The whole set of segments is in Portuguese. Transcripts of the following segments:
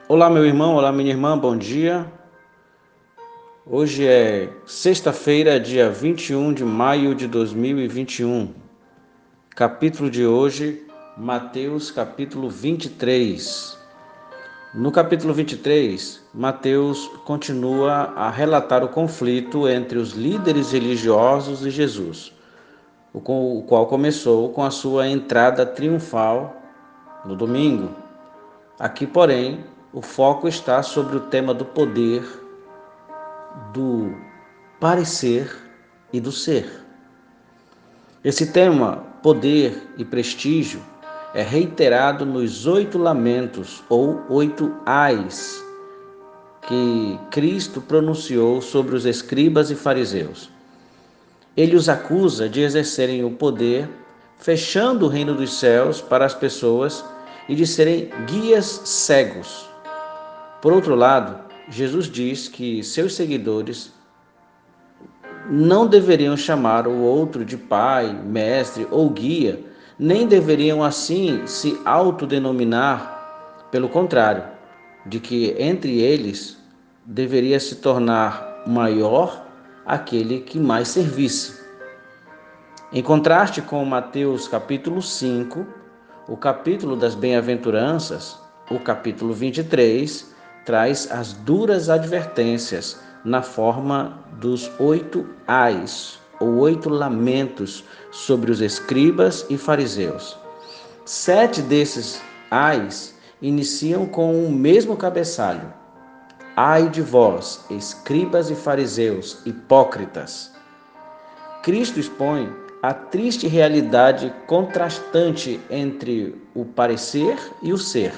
Olá, meu irmão, olá, minha irmã, bom dia. Hoje é sexta-feira, dia 21 de maio de 2021. Capítulo de hoje, Mateus, capítulo 23. No capítulo 23, Mateus continua a relatar o conflito entre os líderes religiosos e Jesus, o qual começou com a sua entrada triunfal no domingo. Aqui, porém, o foco está sobre o tema do poder, do parecer e do ser. Esse tema, poder e prestígio, é reiterado nos 8 lamentos ou 8 ais que Cristo pronunciou sobre os escribas e fariseus. Ele os acusa de exercerem o poder, fechando o reino dos céus para as pessoas e de serem guias cegos. Por outro lado, Jesus diz que seus seguidores não deveriam chamar o outro de pai, mestre ou guia, nem deveriam assim se autodenominar. Pelo contrário, de que entre eles deveria se tornar maior aquele que mais servisse. Em contraste com Mateus capítulo 5, o capítulo das bem-aventuranças, o capítulo 23, traz as duras advertências na forma dos 8 ais, ou 8 lamentos sobre os escribas e fariseus. 7 desses ais iniciam com o mesmo cabeçalho: Ai de vós, escribas e fariseus, hipócritas! Cristo expõe a triste realidade contrastante entre o parecer e o ser.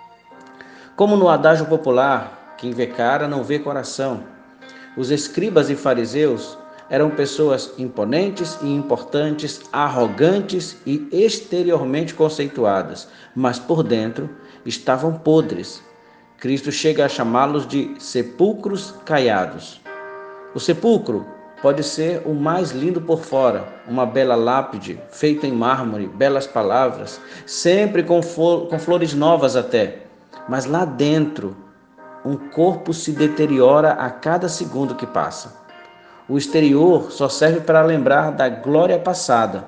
Como no adágio popular, quem vê cara não vê coração, os escribas e fariseus eram pessoas imponentes e importantes, arrogantes e exteriormente conceituadas, mas por dentro estavam podres. Cristo chega a chamá-los de sepulcros caiados. O sepulcro pode ser o mais lindo por fora, uma bela lápide feita em mármore, belas palavras, sempre com flores novas até. Mas lá dentro, um corpo se deteriora a cada segundo que passa. O exterior só serve para lembrar da glória passada.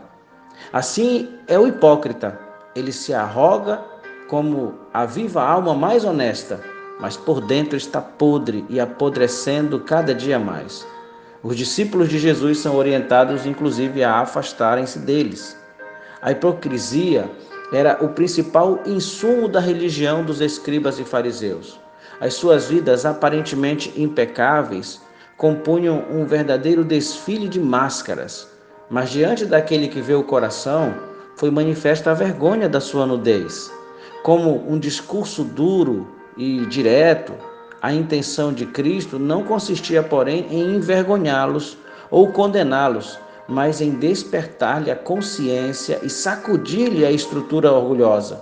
Assim é o hipócrita. Ele se arroga como a viva alma mais honesta, mas por dentro está podre e apodrecendo cada dia mais. Os discípulos de Jesus são orientados, inclusive, a afastarem-se deles. A hipocrisia era o principal insumo da religião dos escribas e fariseus. As suas vidas aparentemente impecáveis compunham um verdadeiro desfile de máscaras, mas diante daquele que vê o coração, foi manifesta a vergonha da sua nudez. Como um discurso duro e direto, a intenção de Cristo não consistia, porém, em envergonhá-los ou condená-los, mas em despertar-lhe a consciência e sacudir-lhe a estrutura orgulhosa,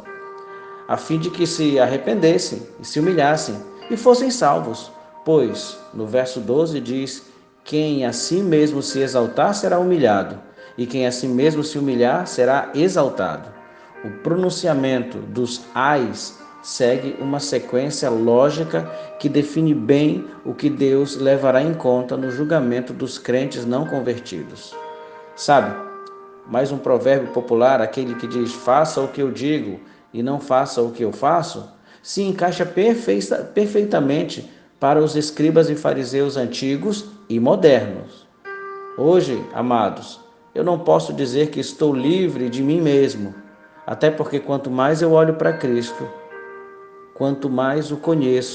a fim de que se arrependessem e se humilhassem e fossem salvos. Pois, no verso 12 diz: quem a si mesmo se exaltar será humilhado, e quem a si mesmo se humilhar será exaltado. O pronunciamento dos ais segue uma sequência lógica que define bem o que Deus levará em conta no julgamento dos crentes não convertidos. Sabe, mais um provérbio popular, aquele que diz: faça o que eu digo e não faça o que eu faço, se encaixa perfeitamente para os escribas e fariseus antigos e modernos. Hoje, amados, eu não posso dizer que estou livre de mim mesmo, até porque quanto mais eu olho para Cristo, quanto mais o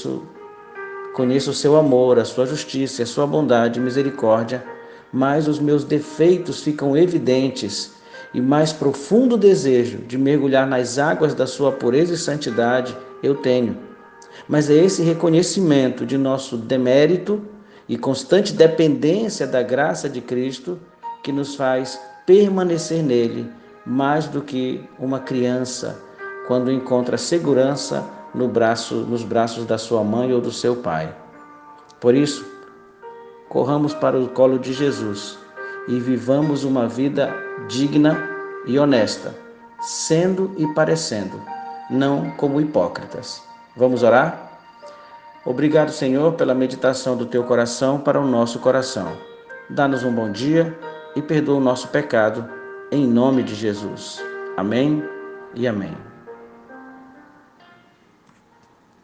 conheço o seu amor, a sua justiça, a sua bondade e misericórdia, mais os meus defeitos ficam evidentes e mais profundo desejo de mergulhar nas águas da sua pureza e santidade eu tenho. Mas é esse reconhecimento de nosso demérito e constante dependência da graça de Cristo que nos faz permanecer nele mais do que uma criança quando encontra segurança nos braços da sua mãe ou do seu pai. Por isso, corramos para o colo de Jesus e vivamos uma vida digna e honesta, sendo e parecendo, não como hipócritas. Vamos orar? Obrigado, Senhor, pela meditação do teu coração para o nosso coração. Dá-nos um bom dia e perdoa o nosso pecado, em nome de Jesus. Amém e amém.